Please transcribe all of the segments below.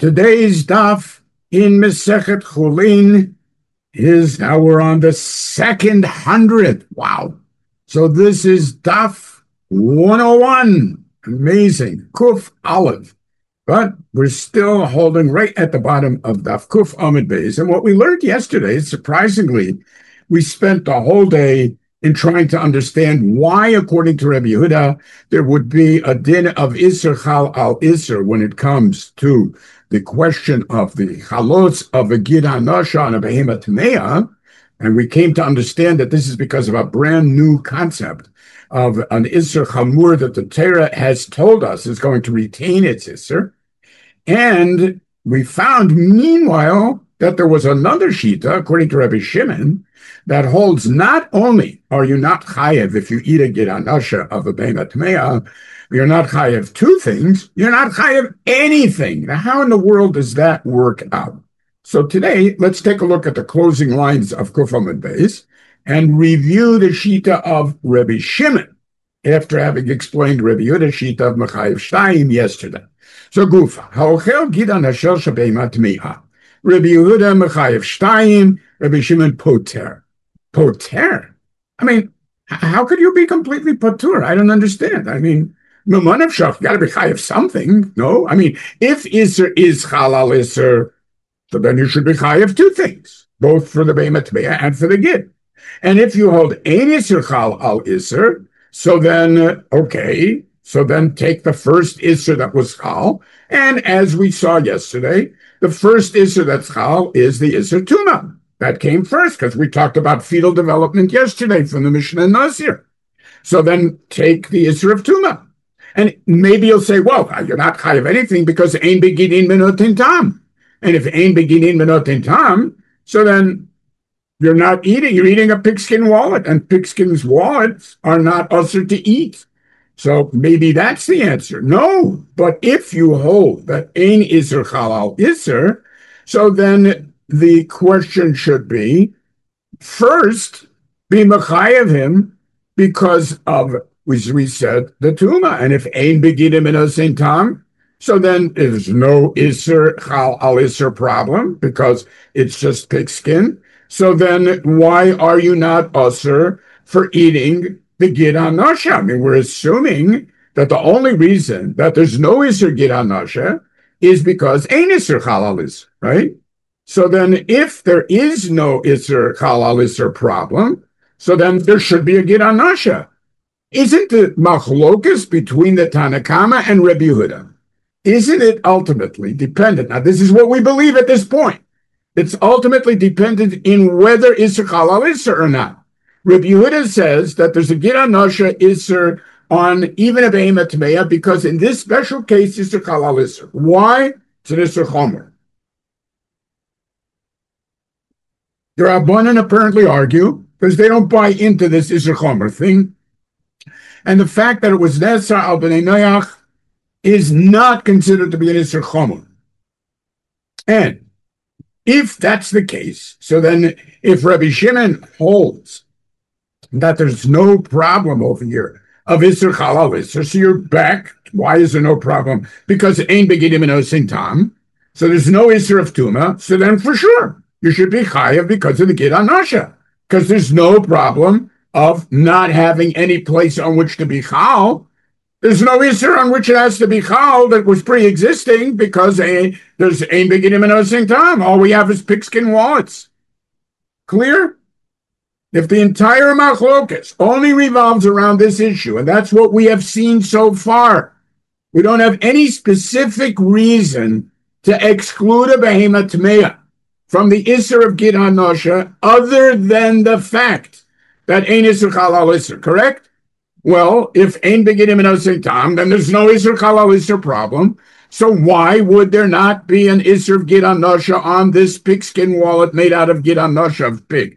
Today's daf in Masechet Chulin is now we're on the 200. Wow. So this is daf 101. Amazing. Kuf Aleph. But we're still holding right at the bottom of daf Kuf Amud Beis. And what we learned yesterday, surprisingly, we spent the whole day in trying to understand why, according to Rabbi Yehuda, there would be a din of Isser Chal al Isser when it comes to the question of the Chalotz of a Gid HaNasha and a Behema Tmeah. And we came to understand that this is because of a brand new concept of an Isser Chamur that the Torah has told us is going to retain its Isser. And we found, meanwhile, that there was another Shita, according to Rabbi Shimon, that holds not only are you not chayev if you eat a Gid HaNasha of a Behema Tmeah, you're not chayev two things, you're not chayev anything. Now, how in the world does that work out? So today, let's take a look at the closing lines of Kuf Amud Beis and review the Shita of Rabbi Shimon, after having explained Rabbi Yehuda's Shita of Mechayev Shtayim yesterday. So Gufa, Ha'ochel Gid HaNasha Shebehema Tmeah. Rabbi Yehuda Mechayev Shtayim, Rabbi Shimon Poter. Poter? I mean, how could you be completely patur? I don't understand. I mean, Mimanav Shaf, you got to be chayev something, no? I mean, if Isser is Halal Isser, so then you should be chayev two things, both for the Behema Tmeah and for the Gid. And if you hold Ein Isser Chal al Isser, so then, okay, so then take the first Isser that was Chal, and as we saw yesterday, the first Isser that's Chal is the Isser Tuma. That came first, because we talked about fetal development yesterday from the Mishnah Nazir. So then take the Isser of Tuma. And maybe you'll say, well, you're not chayav anything because Ein Beginin Menotin Tam. And if Ein Beginin Menotin Tam, so then you're not eating, you're eating a pigskin wallet, and pigskins wallets are not usher to eat. So maybe that's the answer. No, but if you hold that Ein Isser Halal Isser, so then the question should be, first, be mechayev him because of, as we said, the Tuma. And if Ein Beginim Menotin Tam, so then there's no Isser Chal al Isser problem because it's just pigskin. So then why are you not usher for eating the Gid HaNasha? I mean, we're assuming that the only reason that there's no Isser Gid HaNasha is because Ein Isser Chal al Isser, right? So then if there is no Isser Chal al Isser problem, so then there should be a Gid HaNasha. Isn't the machlokas between the Tanakama and Rabbi Yehuda, isn't it ultimately dependent? Now, this is what we believe at this point. It's ultimately dependent in whether Isser Chal al Isser or not. Rabbi Yehuda says that there's a Gid HaNasha Isser on even a Behema Tmeah because in this special case, Isser Chal al Isser. Why? It's an Isser Chomer. The Rabbanan apparently argue because they don't buy into this Isser Chomer thing. And the fact that it was Nesar al Bnei Noach is not considered to be an Isser Chomer. And if that's the case, so then if Rabbi Shimon holds that there's no problem over here of Isser Chal al Isser, so you're back. Why is there no problem? Because Ein Beginim Menotin Tam, so there's no Isser of Tuma, so then for sure you should be chayav because of the Gid HaNasha, because there's no problem of not having any place on which to be chal. There's no Isser on which it has to be chal that was pre-existing because there's Ein Beginim Menotin Tam. All we have is pigskin wallets. Clear? If the entire machlokas only revolves around this issue, and that's what we have seen so far, we don't have any specific reason to exclude a Behema Tmeah from the Isser of Gid HaNasha other than the fact that Ein Isser Chal al Isser, correct? Well, if Ein Beginim Menotin Tam, then there's no Isser Chal al Isser problem. So why would there not be an Isser of Gid HaNasha on this pigskin wallet made out of Gid HaNasha of pig?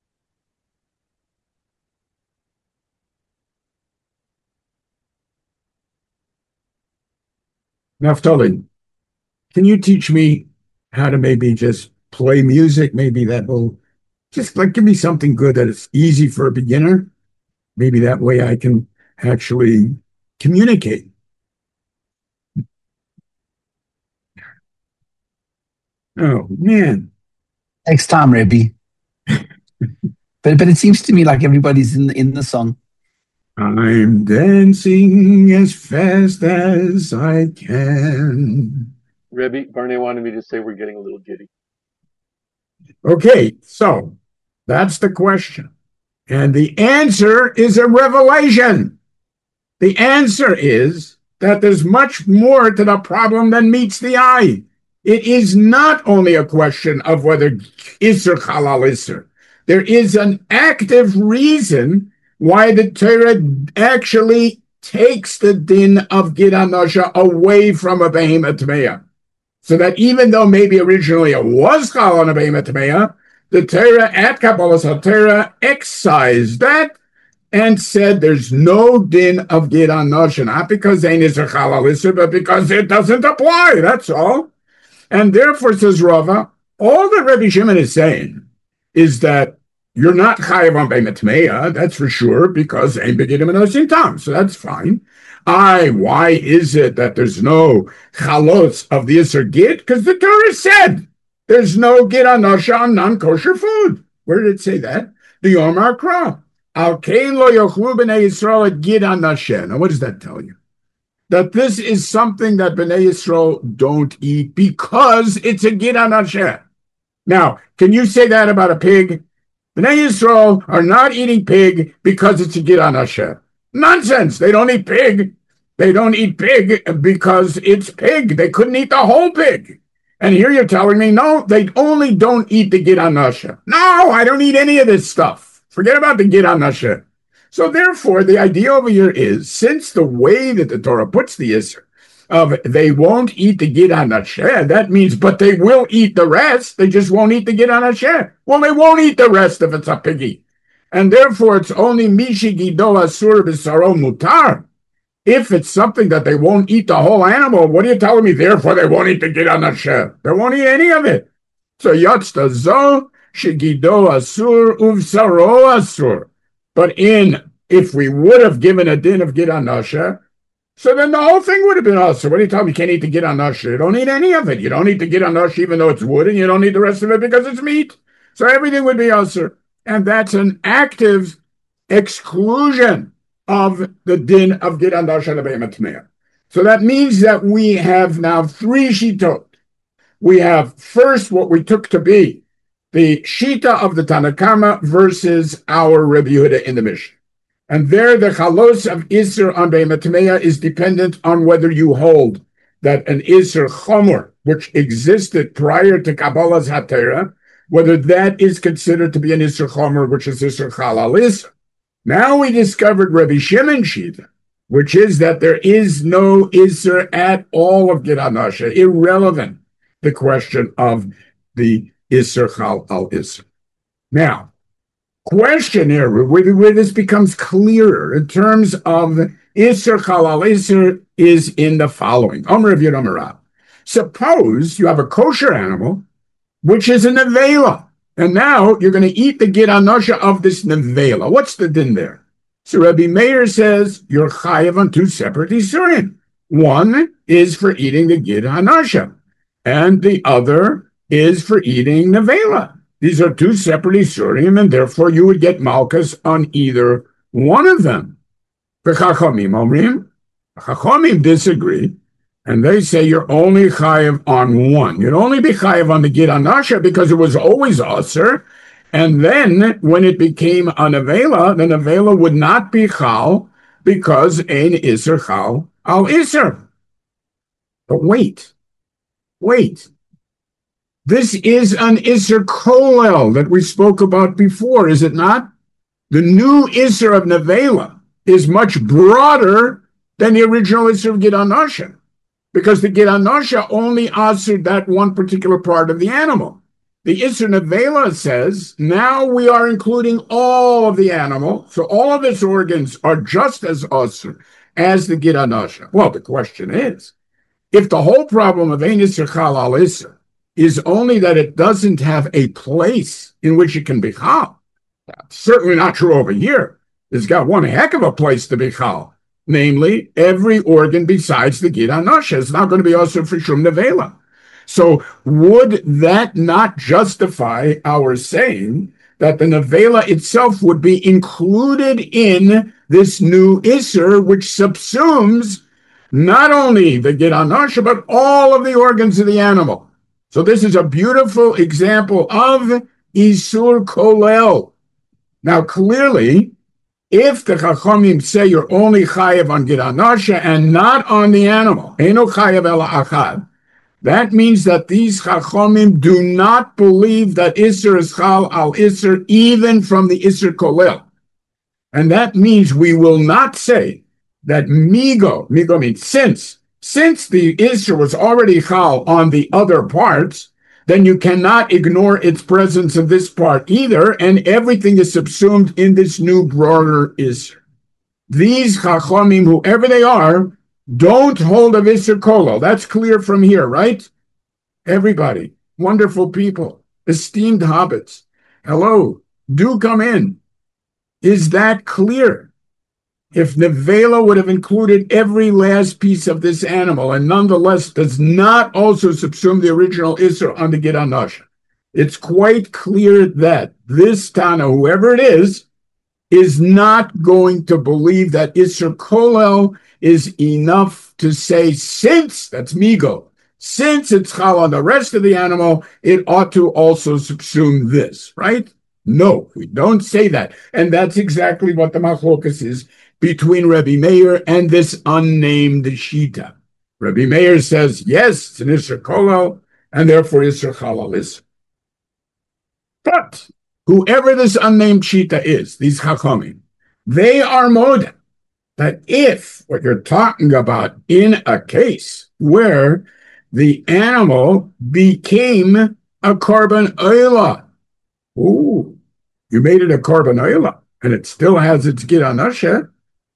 Naftali, can you teach me how to maybe just play music? Maybe that will just like give me something good that is easy for a beginner. Maybe that way I can actually communicate. Oh, man. Next time, Rebbe. But it seems to me like everybody's in the song. I'm dancing as fast as I can. Rebbe, Barney wanted me to say we're getting a little giddy. Okay, so that's the question. And the answer is a revelation. The answer is that there's much more to the problem than meets the eye. It is not only a question of whether Isser Halal Isser. There is an active reason why the Torah actually takes the din of Gid Anosha away from a behemoth Tmeya. So that even though maybe originally it was Chal on a behemoth Tmeya, the Torah at Kabbalas HaTorah excised that and said there's no din of Gid Anosha, not because Ein Isser Halal Isser, but because it doesn't apply, that's all. And therefore, says Rava, all that Rabbi Shimon is saying is that you're not chayav on behemoth tmeya, that's for sure, because ein begidim and tam, so that's fine. Why is it that there's no chalos of the Isser Gid? Because the Torah said there's no Gid Anosha on non-kosher food. Where did it say that? The Yomar Kra. Al kein lo yochlu b'nei Yisrael et Gid Anosha. Now, what does that tell you? That this is something that Bnei Yisrael don't eat because it's a Gid Anosha. Now, can you say that about a pig? Bnei Yisrael are not eating pig because it's a Gid Anosha. Nonsense. They don't eat pig. They don't eat pig because it's pig. They couldn't eat the whole pig. And here you're telling me, no, they only don't eat the Gid Anosha. No, I don't eat any of this stuff. Forget about the Gid Anosha. So therefore, the idea over here is, since the way that the Torah puts the Isser of they won't eat the Gid Anosha, that means, but they will eat the rest, they just won't eat the Gid Anosha. Well, they won't eat the rest if it's a piggy. And therefore, it's only Mishi Gido Asur B'Saro Mutar. If it's something that they won't eat the whole animal, what are you telling me? Therefore, they won't eat the Gid Anosha. They won't eat any of it. So Yatzta Zo, Shigido Asur, Uvsaro Asur. But if we would have given a din of Gid Anosha, so then the whole thing would have been us. So what do you tell me? You can't eat the Gid Anosha. You don't eat any of it. You don't eat the Gid Anosha even though it's wood, and you don't eat the rest of it because it's meat. So everything would be usher. And that's an active exclusion of the din of Gid Anosha lebehemoth tmeya. So that means that we have now three shitot. We have first what we took to be the Shita of the Tanakama versus our Rebbe Yehuda in the Mishnah. And there the chalos of Isser on behemoth tmeya is dependent on whether you hold that an Isser Chomer, which existed prior to Kabbalas HaTorah, whether that is considered to be an Isser Chomer, which is Isser Halal Isser. Now we discovered Rabbi Shimon Shita, which is that there is no Isser at all of Gid Anosha, irrelevant the question of the Isser Halal Isser. Now, question here, where this becomes clearer in terms of Isser Halal Isser is in the following. Omer of Yom Suppose you have a kosher animal, which is a nevela, and now you're going to eat the Gid Anosha of this nevela. What's the din there? So Rabbi Meir says you're chayav on two separate isurim. One is for eating the Gid Anosha, and the other is for eating nevela. These are two separate isurim, and therefore you would get malchus on either one of them. The Chachamim disagree, and they say you're only chayav on one. You'd only be chayav on the Gid Anosha because it was always aser, and then when it became a nevela, the nevela would not be chal because ein iser chal al iser. But wait. This is an Isser Kolel that we spoke about before, is it not? The new Isser of Nevela is much broader than the original Isser of Gid Anosha, because the Gid Anosha only answered that one particular part of the animal. The Isser Nevela says, now we are including all of the animal, so all of its organs are just as usher as the Gid Anosha. Well, the question is, if the whole problem of Ein Isser Halal Isser is only that it doesn't have a place in which it can be chal. Certainly not true over here. It's got one heck of a place to be chal, namely every organ besides the Gid Anosha is not going to be also for shum nevela. So would that not justify our saying that the nevela itself would be included in this new Isser, which subsumes not only the Gid Anasha, but all of the organs of the animal? So this is a beautiful example of Isur Kolel. Now, clearly, if the Chachamim say you're only chayev on Gid Anasha and not on the animal, Eino chayev ela achad, that means that these Chachamim do not believe that Isser is Chal al Isser even from the Isser Kolel. And that means we will not say that Migo means since the Isser was already Chal on the other parts, then you cannot ignore its presence in this part either, and everything is subsumed in this new broader Isser. These Chachamim, whoever they are, don't hold of Isser Kolel. That's clear from here, right? Everybody, wonderful people, esteemed hobbits, hello, do come in. Is that clear? If Nevela would have included every last piece of this animal and nonetheless does not also subsume the original Isser on the Gid Anasha, it's quite clear that this Tana, whoever it is not going to believe that Isser Kolel is enough to say, since, that's Migo, since it's Chal on the rest of the animal, it ought to also subsume this, right? No, we don't say that. And that's exactly what the machlokas is between Rabbi Meir and this unnamed Shita. Rabbi Meir says, yes, it's an Isser Kolel, and therefore Isser Chal is. But whoever this unnamed Shita is, these Chachamim, they are modem that if what you're talking about in a case where the animal became a korban oila, ooh, you made it a korban oila, and it still has its Gid Anasha,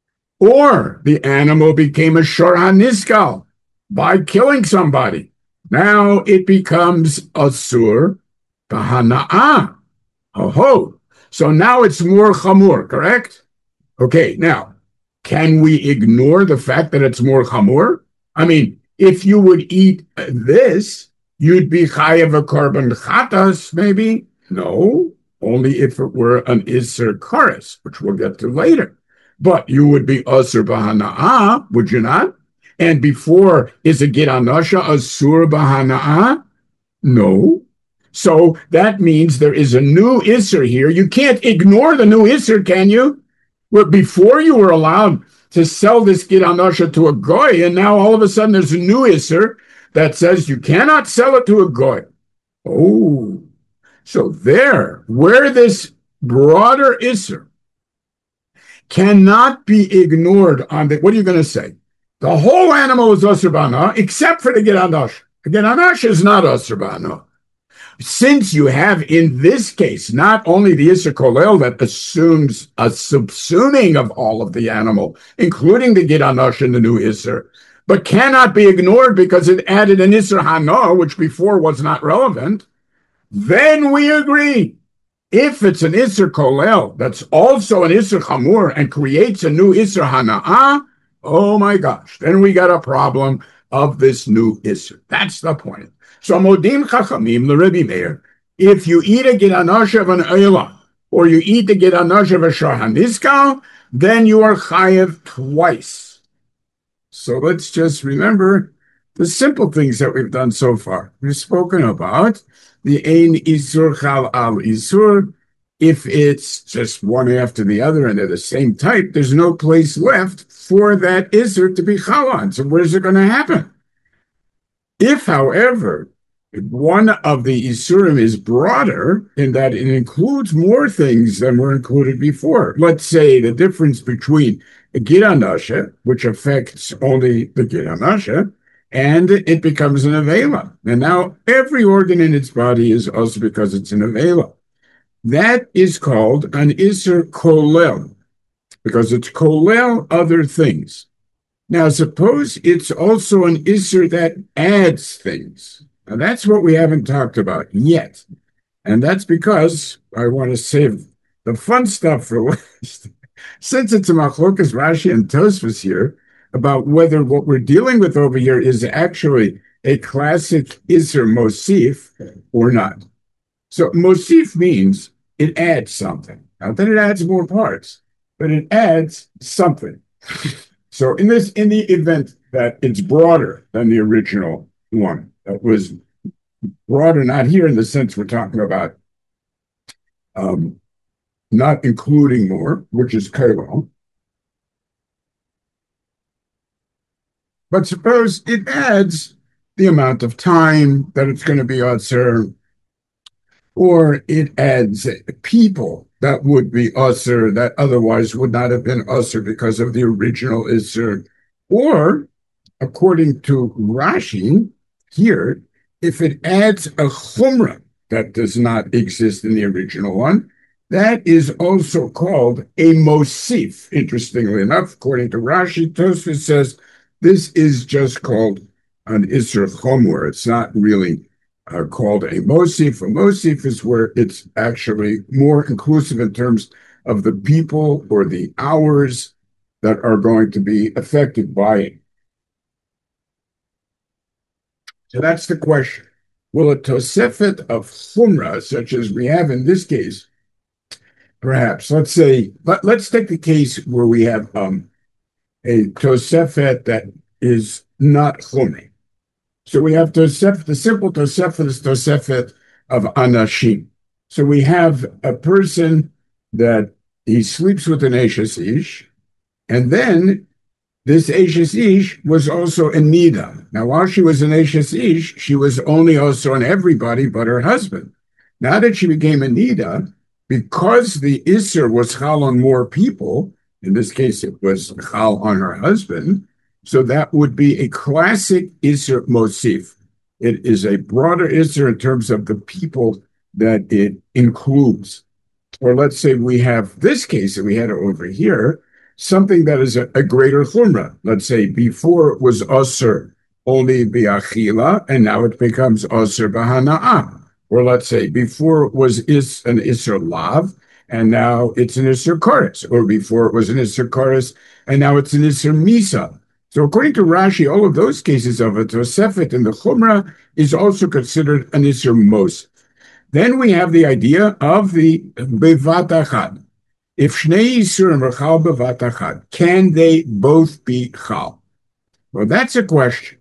or the animal became a shor haniskal by killing somebody. Now it becomes asur b'hana'ah. Oh, so now it's more chamur, correct? Okay, now, can we ignore the fact that it's more chamur? I mean, if you would eat this, you'd be chayav a korban chatas, maybe? No, only if it were an Isser Kares, which we'll get to later. But you would be Asur B'Hana'ah, would you not? And before, is a Gid Anasha Asur B'Hana'ah? No. So that means there is a new Isser here. You can't ignore the new Isser, can you? Well, before you were allowed to sell this Gid Anasha to a goy, and now all of a sudden there's a new Isser that says you cannot sell it to a goy. Oh, so there, where this broader Isser cannot be ignored on the, what are you going to say? The whole animal is Asur B'Hana'ah, except for the Gid Anasha. The Gid Anasha is not Asur B'Hana'ah. Since you have in this case not only the Isser Kolel that assumes a subsuming of all of the animal, including the Gid Anasha and the new Isser, but cannot be ignored because it added an Isser Hana, which before was not relevant, then we agree. If it's an Isser Kolel that's also an Isser Chamur and creates a new Isser Hana'ah, oh my gosh, then we got a problem of this new Isser. That's the point. So Modim Chachamim, the Rebbe Meir, if you eat a Gid Anasha of an Eilah, or you eat the Gid Anasha of a Shor Haniskal, then you are chayev twice. So let's just remember the simple things that we've done so far. We've spoken about the Ein Isur Chal Al Isur. If it's just one after the other and they're the same type, there's no place left for that Isur to be Chal on. So where's it going to happen? If, however, one of the Isurim is broader in that it includes more things than were included before, let's say the difference between a Gid Anasha, which affects only the Gid Anasha, and it becomes an Avela. And now every organ in its body is also because it's an Avela. That is called an Isur Kolel, because it's Kolel other things. Now, suppose it's also an Isser that adds things. Now, that's what we haven't talked about yet. And that's because I want to save the fun stuff for last. Since it's a Machlokas Rashi and Tosfos here, about whether what we're dealing with over here is actually a classic Isser Mosif or not? So Mosif means it adds something. Not that it adds more parts, but it adds something. So in the event that it's broader than the original one, that was broader, not here in the sense we're talking about not including more, which is Kairon. But suppose it adds the amount of time that it's going to be Asr, or it adds people that would be Asr that otherwise would not have been Asr because of the original Isr, or according to Rashi here, if it adds a Chumrah that does not exist in the original one, that is also called a Mosif. Interestingly enough, according to Rashi, Tosfos says this is just called an Isser Chomer. It's not really called a Mosif. A Mosif is where it's actually more inclusive in terms of the people or the hours that are going to be affected by it. So that's the question. Will a Tosefet of Chumrah, such as we have in this case, perhaps, let's say, let's take the case where we have a Tosefet that is not Chumrah. So we have Tosefet, the simple Tosefet is Tosefet of Anashim. So we have a person that he sleeps with an Eshes Ish, and then this Eshes Ish was also a Nida. Now, while she was an Eshes Ish, she was only also on everybody but her husband. Now that she became a Nida, because the Isser was Chal on more people, in this case it was Chal on her husband, so that would be a classic Isser Mosif. It is a broader Isser in terms of the people that it includes. Or let's say we have this case that we had over here, something that is a greater Chumrah. Let's say before it was Osir only Biachila, and now it becomes Osir Bahana'ah. Or let's say before it was an Isser Lav, and now it's an Isser Koris. Or before it was an Isser Koris, and now it's an Isser Misa. So according to Rashi, all of those cases of a Tosefet in the Chumrah is also considered an Isser Mos. Then we have the idea of the Bevat Achad. If Shnei Yisurim are Chal Bevat Achad, can they both be Chal? Well, that's a question.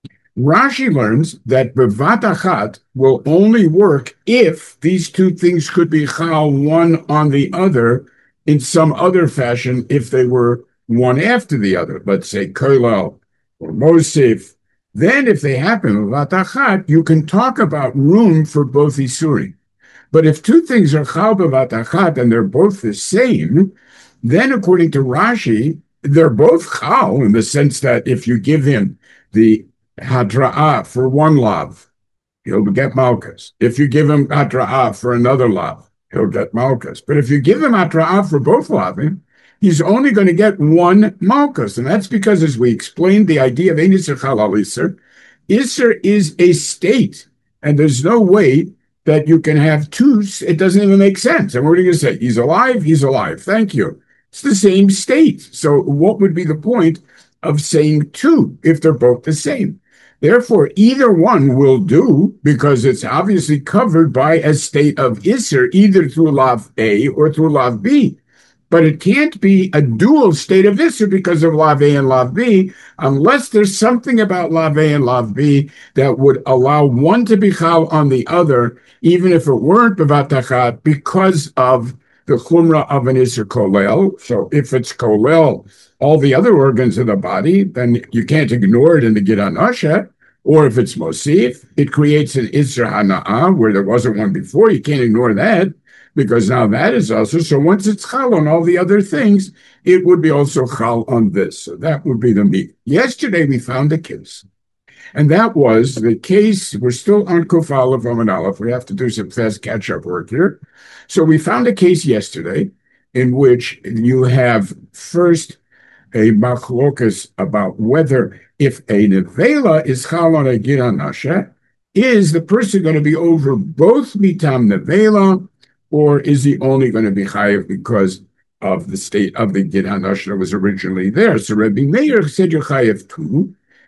Rashi learns that Bevat Achad will only work if these two things could be Chal one on the other in some other fashion if they were one after the other. Let's say Koilel or Mosif. Then if they happen, Bevat Achad, you can talk about room for both Isurim. But if two things are Chal Bevat Achad and they're both the same, then according to Rashi, they're both Chal in the sense that if you give him the Hadra'ah for one Lav, he'll get Malchus. If you give him Hadra'ah for another Lav, he'll get Malchus. But if you give him Hadra'ah for both Lavim, he's only going to get one Malchus. And that's because, as we explained, the idea of Ein Isser Chal Al Isser, Isser is a state, and there's no way that you can have two. It doesn't even make sense. And what are you going to say? He's alive. Thank you. It's the same state. So what would be the point of saying two if they're both the same? Therefore, either one will do because it's obviously covered by a state of Isser, either through Lav A or through Lav B. But it can't be a dual state of Isser because of Lav A and Lav B, unless there's something about Lav A and Lav B that would allow one to be Chal on the other, even if it weren't Bevat Achad, because of the Chumrah of an Isser Kolel. So if it's Kolel, all the other organs of the body, then you can't ignore it in the Gid HaNashe. Or if it's Mosif, it creates an Isser Hana'ah, where there wasn't one before. You can't ignore that, because now that is also, so once it's Chal on all the other things, it would be also Chal on this. So that would be the meat. Yesterday we found a case, and that was the case, we're still on Kuf Aleph Amud Aleph, we have to do some fast catch-up work here. So we found a case yesterday in which you have first a machlokas about whether if a nevela is Chal on a Gid HaNashe, is the person going to be over both mitam nevela, or is he only going to be chayiv because of the state of the Gid HaNashe that was originally there? So Rabbi Meir said you're chayiv too,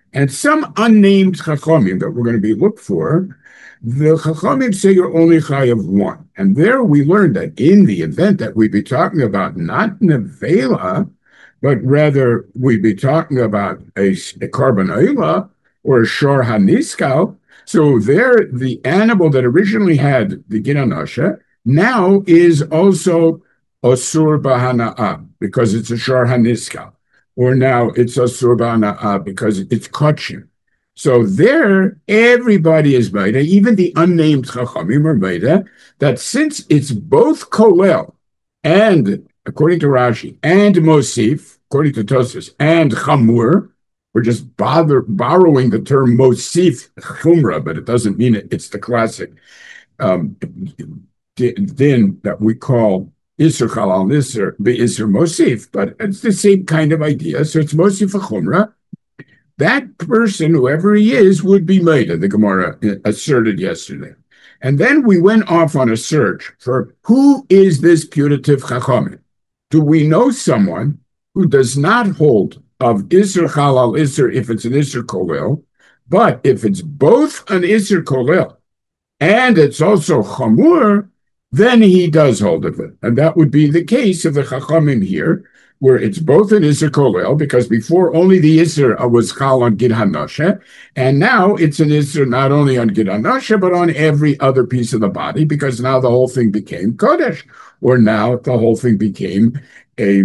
And some unnamed chachamim that we're going to be looked for, the chachamim say you're only chayav one. And there we learned that in the event that we'd be talking about not nevela, but rather we'd be talking about a carbon oila or a shor haniskal. So there, the animal that originally had the ginanasha now is also asur bahana'a because it's a shor haniskal. Or now it's asur bahana'a because it's kachim. So there, everybody is Maida, even the unnamed Chachamim are Maida, that since it's both Kolel and, according to Rashi, and Mosif, according to Tosfos, and Chamur, we're just borrowing the term Mosif Chumra, but it doesn't mean it. It's the classic din that we call Isser Chalal Nisser, Isser Mosif, but it's the same kind of idea. So it's Mosif Chumra. That person, whoever he is, would be Maida, the Gemara asserted yesterday. And then we went off on a search for who is this putative Chachamim? Do we know someone who does not hold of Isser Chalal Isser if it's an Isser Kolel, but if it's both an Isser Kolel and it's also Chamur, then he does hold of it. And that would be the case of the Chachamim here, where it's both an Isser Kolel, because before only the Isser was Chal on Gid HaNasha, and now it's an Isser not only on Gid HaNasha, but on every other piece of the body, because now the whole thing became Kodesh, or now the whole thing became a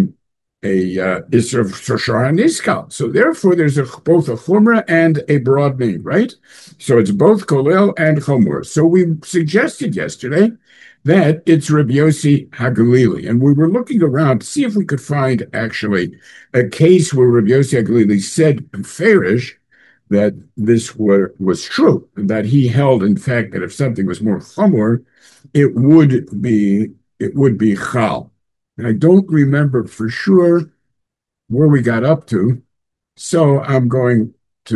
Isser of Shor HaNiskal. So therefore, there's both a Chumrah and a broadening, right? So it's both Kolel and Chumrah. So we suggested yesterday that it's Rabbi Yossi HaGalili. And we were looking around to see if we could find actually a case where Rabbi Yossi HaGalili said in Farish that this was true, that he held, in fact, that if something was more chamor, it would be chal. And I don't remember for sure where we got up to, so I'm going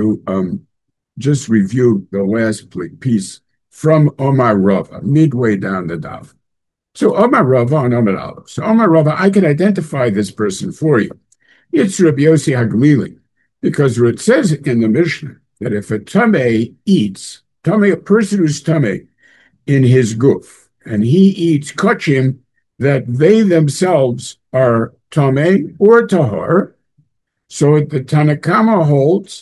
to just review the last piece from Omar Rava, midway down the daf. So Omar Rava on Omar Aleph. So Omar Rava, I can identify this person for you. It's Rabbi Yossi HaGalili, because it says in the Mishnah that if a tamei eats, a person who's tamei in his guf, and he eats kachim, that they themselves are tamei or tahor, so the Tanakama holds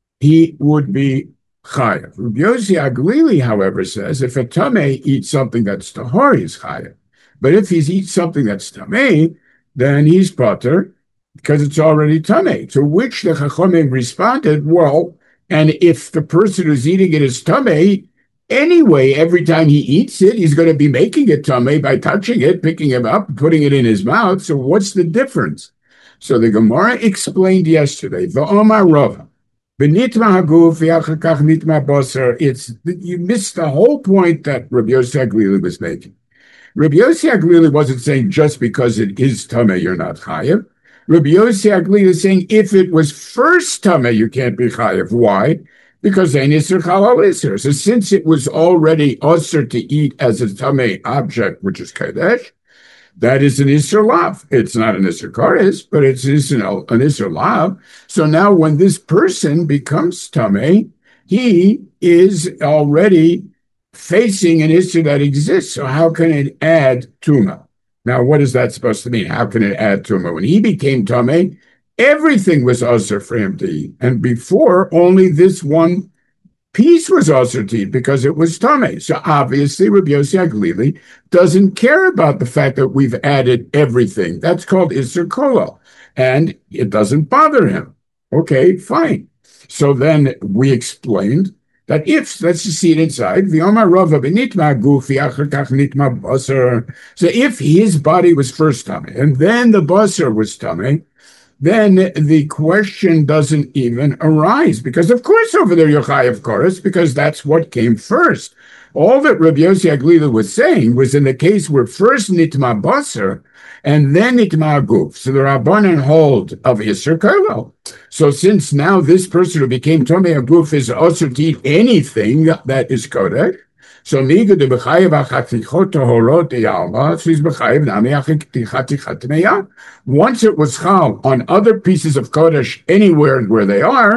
he would be chayav. Rabbi Yossi HaGalili, however, says if a tamei eats something that's tahor, he's chayav. But if he eats something that's tamei, then he's pater because it's already tamei. To which the Chachamim responded, well, and if the person who's eating it is tamei, anyway, every time he eats it, he's going to be making it tamei by touching it, picking it up, putting it in his mouth. So what's the difference? So the Gemara explained yesterday, V'omar Rava, B'nitma haguf v'achakach nitma basar. You missed the whole point that Rabbi Yossi HaGalili was making. Rabbi Yossi HaGalili wasn't saying just because it is tamei you're not chayav. Rabbi Yossi HaGalili is saying if it was first tamei you can't be chayav. Why? Because ein isser halal isser. So since it was already usher to eat as a tamei object, which is kadesh, that is an isser lav. It's not an isser kares, but it's an isser lav. So now when this person becomes tamei, he is already facing an isser that exists. So how can it add tuma? Now, what is that supposed to mean? How can it add tuma? When he became tamei, everything was usher for him to eat. And before, only this one piece was usher to eat because it was tamei. So obviously, Rabbi Yossi HaGalili doesn't care about the fact that we've added everything. That's called isser kolel. And it doesn't bother him. Okay, fine. So then we explained that if, let's just see it inside, V'omar Rava b'nitma guf v'achar kach nitma basar. So if his body was first tamei, and then the basar was tamei, then the question doesn't even arise, because of course over there you're chayav chorus, because that's what came first. All that Rabbi Yossi HaGalili was saying was in the case where first nitma basar and then nitma guf. So the Rabbanan hold of Isser Kolel. So since now this person who became Tomei Guf is also to eat anything that is Kodesh, so Niga de B'chayev Achatichot Tahorot Yalma, so he's B'chayev Nami Achitichat Meya. Once it was Chal on other pieces of Kodesh anywhere where they are,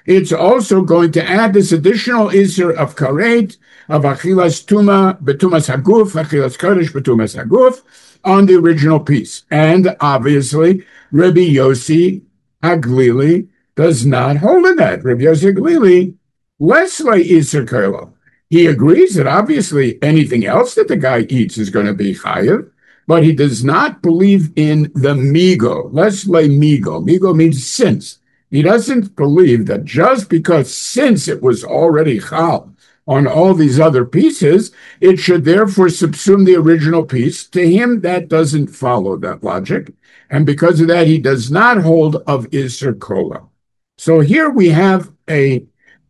it's also going to add this additional Isser of Karet, of Achilas Tuma, Betumas Haguf, Achilas Kodesh, Betumas Haguf, on the original piece. And obviously, Rabbi Yossi Aglili does not hold in that. Rabbi Yossi Aglili, Leslie Isser Kelo. He agrees that obviously anything else that the guy eats is going to be chayiv, but he does not believe in the migo. Leslie migo. Migo means since. He doesn't believe that just because since it was already chal on all these other pieces, it should therefore subsume the original piece. To him, that doesn't follow that logic. And because of that, he does not hold of Isser Kolo. So here we have a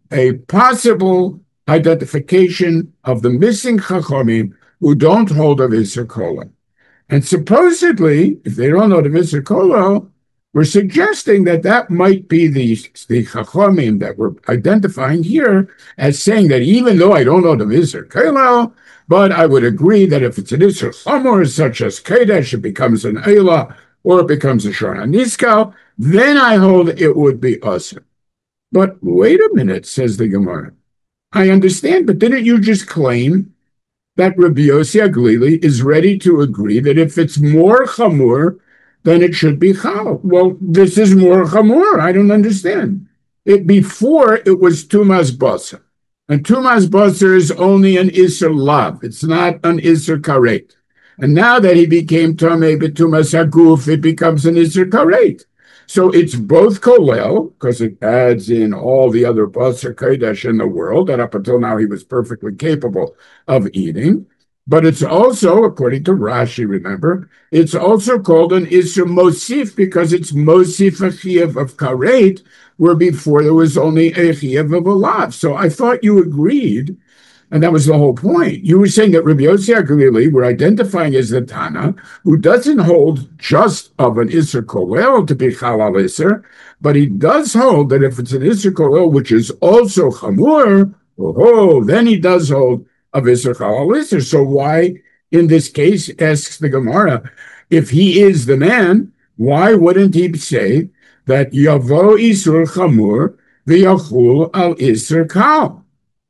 possible identification of the missing Chachamim who don't hold of Isser Kolo. And supposedly, if they don't know of Isser Kolo, we're suggesting that that might be the Chachamim that we're identifying here as saying that even though I don't know the Isser Kolo, but I would agree that if it's an Isser Chamor, such as Kedesh, it becomes an Eilah, or it becomes a Shor HaNiskal, then I hold it would be Asr. But wait a minute, says the Gemara. I understand, but didn't you just claim that Rabbi Yossi Aglili is ready to agree that if it's more Chamor, then it should be Chal? Well, this is more Chamor. I don't understand. Before, it was Tumas Basar. And Tumas Basar is only an Isser Lav. It's not an Isser Karet. And now that he became Tomei B'Tumas Haguf, it becomes an Isser Karet. So it's both Kolel, because it adds in all the other Basar Kodesh in the world, that up until now he was perfectly capable of eating. But it's also, according to Rashi, remember, it's also called an Isser Mosif because it's Mosif a Chiyuv of Karet, where before there was only a Chiyuv of a Lav. So I thought you agreed, and that was the whole point. You were saying that Rabbi Yossi Aglili, we're identifying as the Tana, who doesn't hold just of an Isser Kolel to be Chalal Isser, but he does hold that if it's an Isser Kolel, which is also Chamur, then he does hold of Isser Chalal Isser. So why, in this case, asks the Gemara, if he is the man, why wouldn't he say that Yavo Isur Chamur v'yachul al Isser Kal?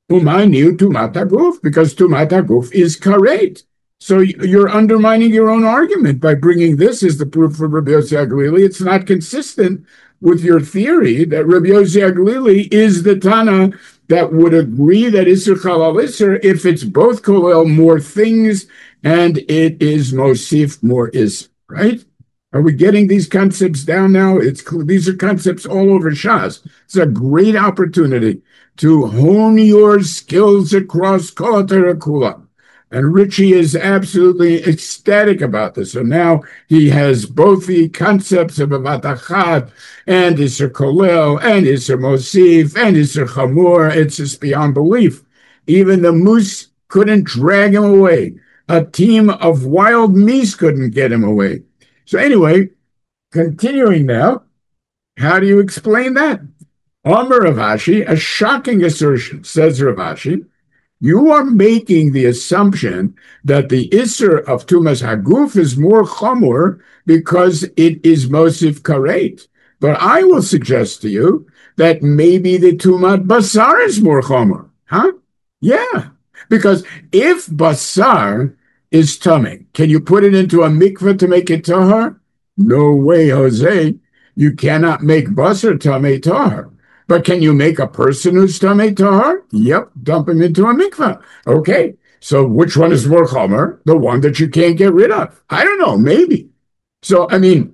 Umay Tumat Haguf, because Tumat Haguf is Karet. So you're undermining your own argument by bringing this as the proof for Rabbi Yossi Aglili. It's not consistent with your theory that Rabbi Yossi Aglili is the Tana that would agree that Isser Chalal Isser if it's both Kolel more things and it is Mosif more Isser, right? Are we getting these concepts down now? These are concepts all over Shas. It's a great opportunity to hone your skills across Kol Kula. And Richie is absolutely ecstatic about this. So now he has both the concepts of Avat Achad and Isser Kolel and Isser Mosif and Isser Chamor. It's just beyond belief. Even the moose couldn't drag him away. A team of wild meese couldn't get him away. So anyway, continuing now, how do you explain that? Omer Rav Ashi, a shocking assertion, says Rav Ashi, you are making the assumption that the Isser of Tumas Haguf is more Chamor because it is Mosif Karet. But I will suggest to you that maybe the Tumat Basar is more Chamor. Huh? Yeah. Because if Basar is tummy, can you put it into a mikveh to make it tahar? No way, Jose. You cannot make basar tamei tahar. But can you make a person who's tamei tahar? Yep, dump him into a mikveh. Okay, so which one is more chomer? The one that you can't get rid of. I don't know, maybe. So, I mean,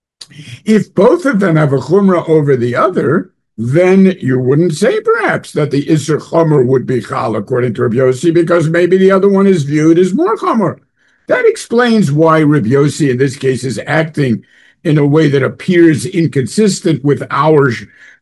if both of them have a chumrah over the other, then you wouldn't say perhaps that the Isser Chomer would be Chal according to Rabbi Yossi, because maybe the other one is viewed as more Chomer. That explains why Rabbi Yossi in this case is acting in a way that appears inconsistent with our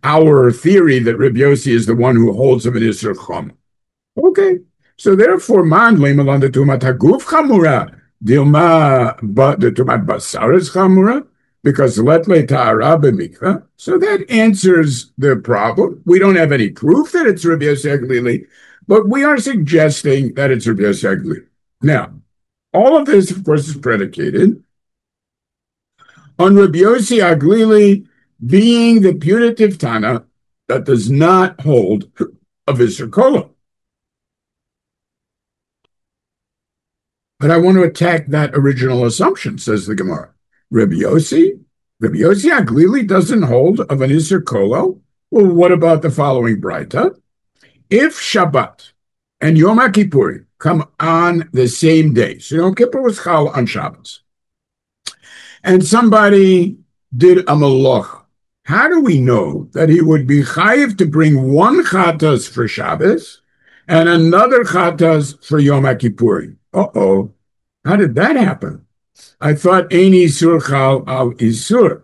theory that Rabbi Yossi is the one who holds of an Isser Chomer. Okay, so therefore, man leimalan de tumat haguf chamura, dilma the tumat basar is chamura, because letle ta'ara b'mikveh. So that answers the problem. We don't have any proof that it's Rabbi Yossi Aglili, but we are suggesting that it's Rabbi Yossi Aglili. Now, all of this, of course, is predicated on Rabbi Yossi Aglili being the putative Tana that does not hold of Isser Kolo. But I want to attack that original assumption, says the Gemara. Rabbi Yossi Aglili doesn't hold of an Isser Kolo. Well, what about the following Braita? If Shabbat and Yom Kippurim come on the same day, so Yom Kippur was Chal on Shabbos, and somebody did a malach, how do we know that he would be chayiv to bring one chatas for Shabbos and another chatas for Yom Kippurim? Uh-oh, how did that happen? I thought ein isur chal al isur.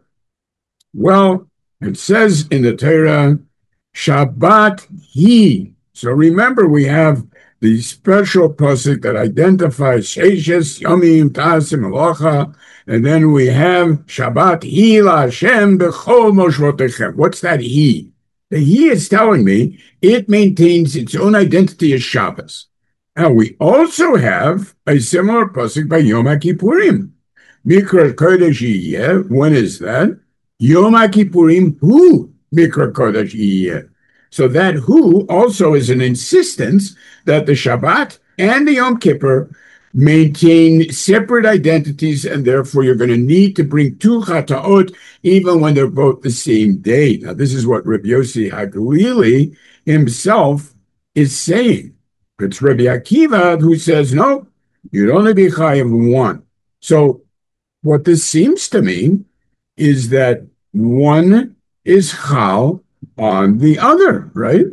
Well, it says in the Torah, Shabbat he. So remember, we have the special pasuk that identifies Sheishes Yomim Tasim Alocha, and then we have Shabbat He LaHashem B'chol Moshvotechem. What's that He? The He is telling me it maintains its own identity as Shabbos. Now we also have a similar pasuk by Yom Kippurim. Mikra Kodesh Yiyeh. When is that? Yom Kippurim Hu Mikra Kodesh Yiyeh. So that who also is an insistence that the Shabbat and the Yom Kippur maintain separate identities, and therefore you're going to need to bring two chataot even when they're both the same day. Now, this is what Rabbi Yossi Haglili himself is saying. It's Rabbi Akiva who says, no, you'd only be chayav one. So what this seems to mean is that one is chal on the other, right?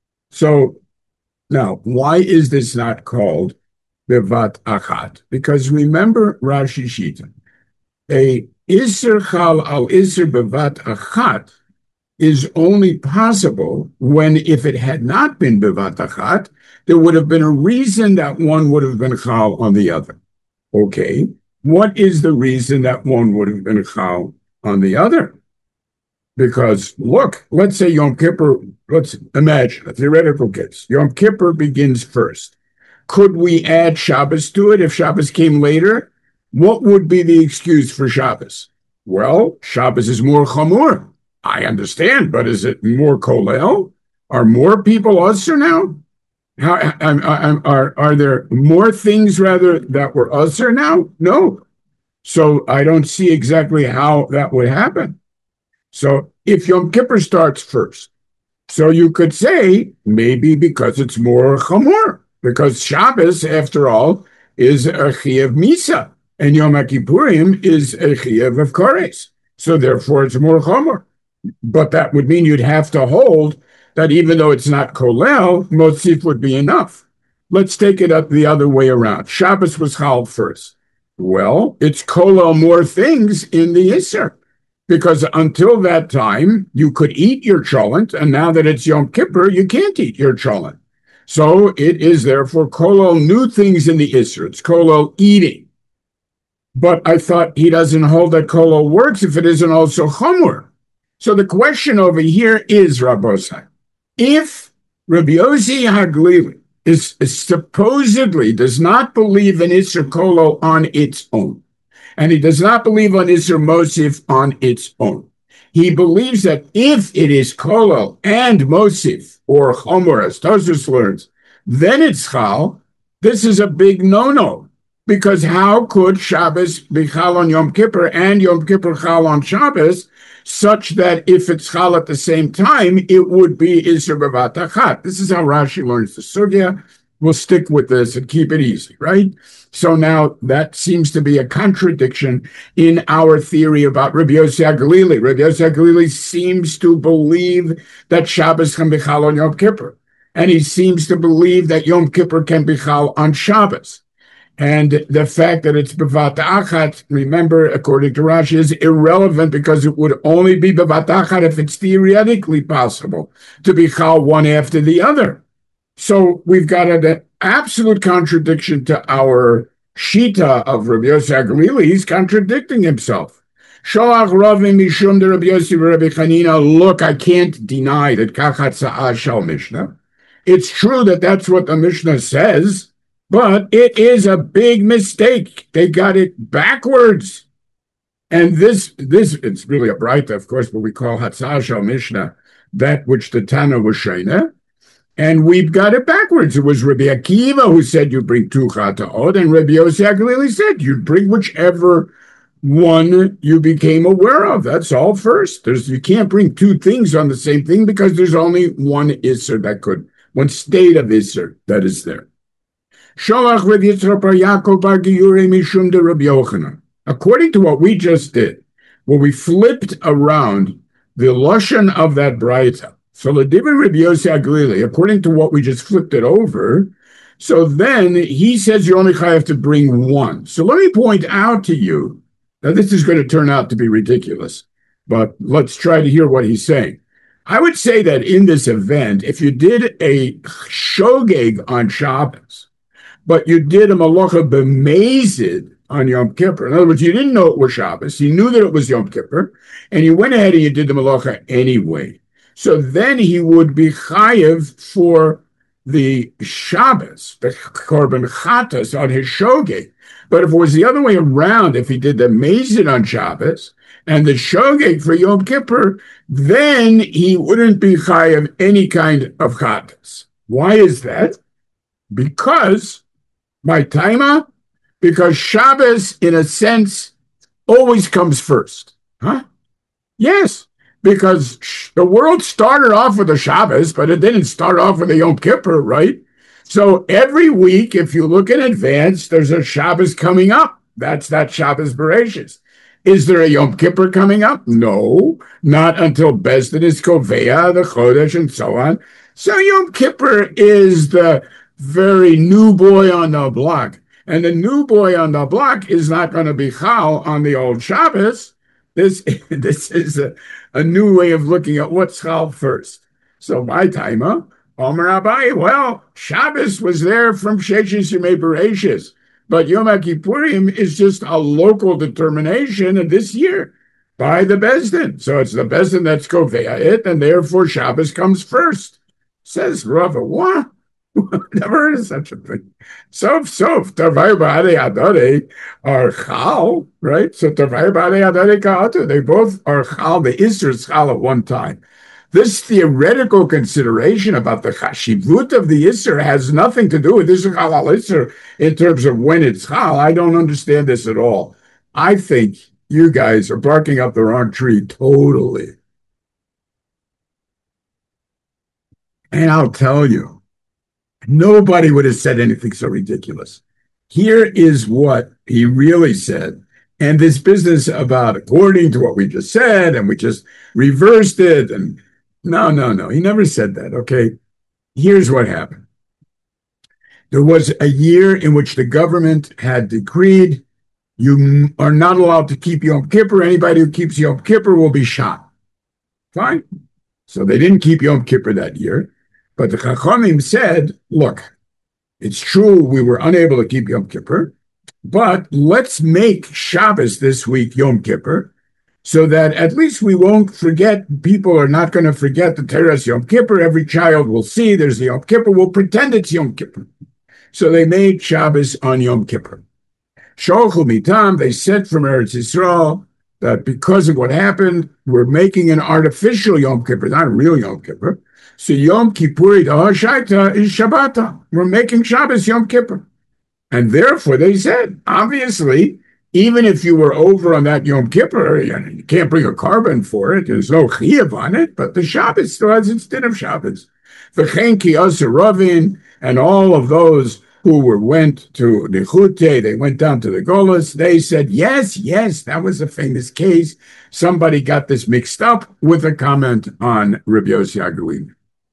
So now, why is this not called bevat achat? Because remember Rashi Shita, a iser chal al iser bevat achat is only possible when, if it had not been bevat achat, there would have been a reason that one would have been chal on the other. Okay, what is the reason that one would have been chal on the other? Because, look, let's say Yom Kippur, let's imagine a theoretical case. Yom Kippur begins first. Could we add Shabbos to it if Shabbos came later? What would be the excuse for Shabbos? Well, Shabbos is more chamur. I understand, but is it more kolel? Are more people usher now? Are there more things, rather, that were usher now? No. So I don't see exactly how that would happen. So if Yom Kippur starts first, so you could say maybe because it's more chamor, because Shabbos, after all, is a chiyuv misa, and Yom Kippurim is a chiyuv of kores. So therefore, it's more chamor. But that would mean you'd have to hold that even though it's not kolel, motzif would be enough. Let's take it up the other way around. Shabbos was chal first. Well, it's kolel more things in the Isser. Because until that time, you could eat your cholent, and now that it's Yom Kippur, you can't eat your cholent. So it is therefore kolol new things in the Isser. It's kolol eating. But I thought he doesn't hold that kolol works if it isn't also chomor. So the question over here is, Rabbosai, if Rabbi Yossi Haglili is supposedly does not believe in Isser kolol on its own, and he does not believe on Isser Mosif on its own. He believes that if it is kolol and Mosif, or Chomer, as Tosfos learns, then it's chal. This is a big no-no, because how could Shabbos be chal on Yom Kippur and Yom Kippur chal on Shabbos, such that if it's chal at the same time, it would be Isser Bevat Achat? This is how Rashi learns the sugya. We'll stick with this and keep it easy, right? So now that seems to be a contradiction in our theory about Rabbi Yossi Haglili. Rabbi Yossi Haglili seems to believe that Shabbos can be chal on Yom Kippur, and he seems to believe that Yom Kippur can be chal on Shabbos. And the fact that it's bevat achat, remember, according to Rashi, is irrelevant because it would only be bevat achat if it's theoretically possible to be chal one after the other. So we've got an absolute contradiction to our shita of Rabbi Yossi Haglili. He's contradicting himself. Shoach Ravim Mishum de Rabbi Yossi Rabbi Chanina. Look, I can't deny that Kachat Sa'ah Shal Mishnah. It's true that that's what the Mishnah says, but it is a big mistake. They got it backwards. And this it's really a braita, of course, but we call Hatzah Shal Mishnah that which the Tana was Shana. And we've got it backwards. It was Rabbi Akiva who said you bring two chataot, and Rabbi Yossi HaGlili said you bring whichever one you became aware of. That's all first. You can't bring two things on the same thing because there's only one Isser one state of Isser that is there. Sholach Rav Yitzchak bar Yaakov bar Giyurei mishum de Rabbi Yochanan. According to what we just did, where we flipped around the lashon of that braita. So L'divrei Rabbi Yossi HaGlili, according to what we just flipped it over, so then he says you only have to bring one. So let me point out to you, now this is going to turn out to be ridiculous, but let's try to hear what he's saying. I would say that in this event, if you did a shogeg on Shabbos, but you did a malacha b'mezid on Yom Kippur. In other words, you didn't know it was Shabbos. You knew that it was Yom Kippur, and you went ahead and you did the malacha anyway. So then he would be chayev for the Shabbos, the korban chatas on his shogeg. But if it was the other way around, if he did the mezid on Shabbos and the shogeg for Yom Kippur, then he wouldn't be chayev any kind of chatas. Why is that? Because because Shabbos, in a sense, always comes first. Huh? Yes. Because the world started off with the Shabbos, but it didn't start off with the Yom Kippur, right? So every week, if you look in advance, there's a Shabbos coming up. That's that Shabbos Bereshis. Is there a Yom Kippur coming up? No, not until Beis Din is Kovea, the Chodesh, and so on. So Yom Kippur is the very new boy on the block. And the new boy on the block is not going to be Chal on the old Shabbos. This is a new way of looking at what's Chal first. So my timer, Omer Abai, well, Shabbos was there from Sheshes Yemei Bereshis, but Yom Kippurim is just a local determination of this year by the Beis Din. So it's the Beis Din that's Kovea it, and therefore Shabbos comes first. Says Rava, what? Never heard of such a thing. Sof, Tavai Ba'adei Adore are Chal, right? So Tavai Ba'adei Adore Ka'atu, they both are Chal, the Isser is Chal at one time. This theoretical consideration about the Chashivut of the Isser has nothing to do with this Chal al-Isser in terms of when it's Chal. I don't understand this at all. I think you guys are barking up the wrong tree totally. And I'll tell you, nobody would have said anything so ridiculous. Here is what he really said. And this business about according to what we just said, and we just reversed it. And no. He never said that, okay? Here's what happened. There was a year in which the government had decreed you are not allowed to keep Yom Kippur. Anybody who keeps Yom Kippur will be shot. Fine. So they didn't keep Yom Kippur that year. But the Chachamim said, look, it's true we were unable to keep Yom Kippur, but let's make Shabbos this week Yom Kippur so that at least we won't forget, people are not going to forget the Teres Yom Kippur. Every child will see there's the Yom Kippur. We'll pretend it's Yom Kippur. So they made Shabbos on Yom Kippur. Sholchu mitam, they said from Eretz Yisrael that because of what happened, we're making an artificial Yom Kippur, not a real Yom Kippur. So Yom Kippur is Shabbata. We're making Shabbos Yom Kippur. And therefore, they said, obviously, even if you were over on that Yom Kippur, you can't bring a carbon for it. There's no chiyuv on it, but the Shabbos still has its din of Shabbos. V'chein ki asur ravin, and all of those who went to the Chute, they went down to the Golos, they said, yes, that was a famous case. Somebody got this mixed up with a comment on Rabbi Yossi HaGlili.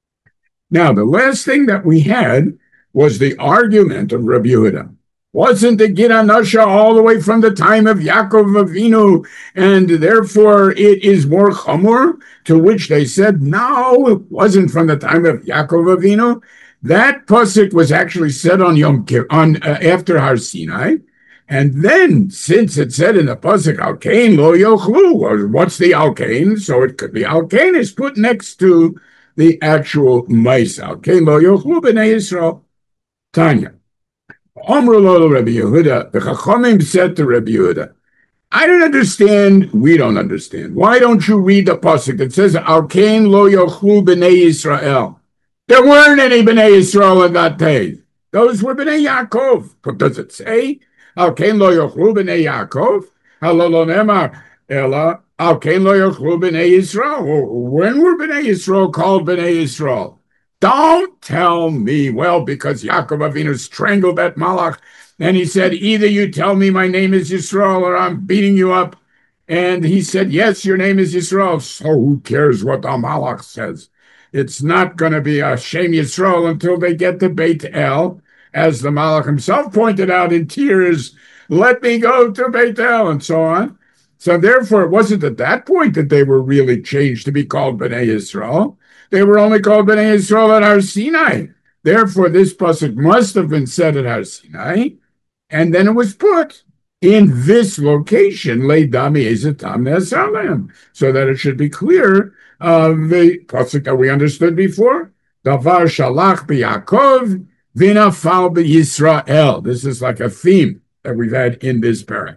Now, the last thing that we had was the argument of Rabbi Yehuda. Wasn't the Gid HaNasha all the way from the time of Yaakov Avinu, and therefore it is more chamor? To which they said, no, it wasn't from the time of Yaakov Avinu. That pasuk was actually said on Yom Kippur, after Har Sinai, and then since it said in the pasuk Alkein lo yochlu, well, what's the Alkein? So it could be Alkein is put next to the actual Maisa. Alkein lo yochlu b'nei Yisrael. Tanya. Amru lo Rabbi Yehuda. The Chachamim said to Rabbi Yehuda, I don't understand. We don't understand. Why don't you read the pasuk? It says, "Al kain lo yochlu b'nei Yisrael." There weren't any b'nei Yisrael in that day. Those were b'nei Yaakov. What does it say? Al kain lo yochlu b'nei Yaakov. Halolo nemar ela al kain lo yochlu b'nei Yisrael. When were b'nei Yisrael called b'nei Yisrael? Don't tell me. Well, because Yaakov Avinu strangled that malach. And he said, either you tell me my name is Yisrael or I'm beating you up. And he said, yes, your name is Yisrael. So who cares what the Malach says? It's not going to be a Shem Yisrael until they get to Beit El. As the Malach himself pointed out in tears, let me go to Beit El, and so on. So therefore, it wasn't at that point that they were really changed to be called Bnei Yisrael. They were only called Bnei Yisrael at Har Sinai. Therefore, this pasuk must have been said at Har Sinai. And then it was put in this location, Leidami Ezetam Nesalem, so that it should be clear the pasuk that we understood before. Davar Shalach b'Yakov v'nafal b'Yisrael. This is like a theme that we've had in this parak.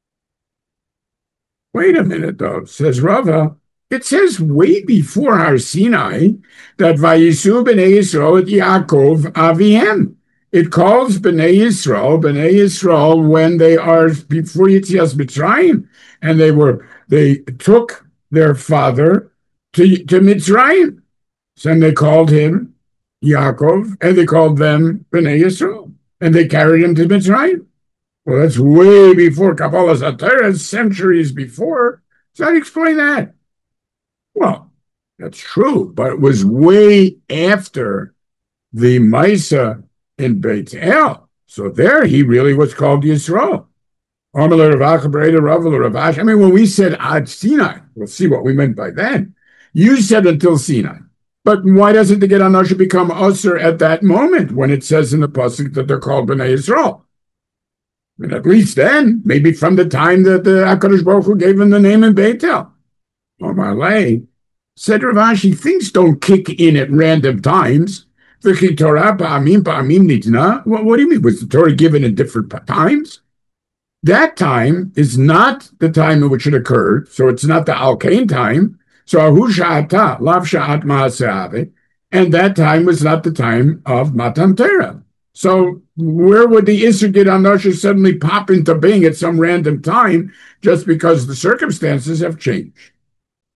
Wait a minute, though, says Rava. It says way before Har Sinai that Vayisu b'nei Yisrael et Yaakov avihem. It calls Bnei Yisrael, when they are before Yetzias Mitzrayim, and they took their father to Mitzrayim. So they called him Yaakov, and they called them Bnei Yisrael, and they carried him to Mitzrayim. Well, that's way before Kabbalah Satara, centuries before. So I'd explain that. Well, that's true, but it was way after the Maisa in Beit El. So there he really was called Yisrael. I mean, when we said Ad Sinai, we'll see what we meant by that. You said until Sinai. But why doesn't the Get Anasha become Usher at that moment when it says in the pasuk that they're called Bnei Yisrael? I mean, at least then, maybe from the time that the HaKadosh Baruch Hu gave him the name in Beit El. Marley said Rav Ashi, things don't kick in at random times. What do you mean? Was the Torah given at different times? That time is not the time in which it occurred, so it's not the Al-Kain time. So Ahu Sha'ata, Lav Sha'at Ma'aseh, and that time was not the time of Matan Torah. So where would the Isser Gid Anasha suddenly pop into being at some random time just because the circumstances have changed?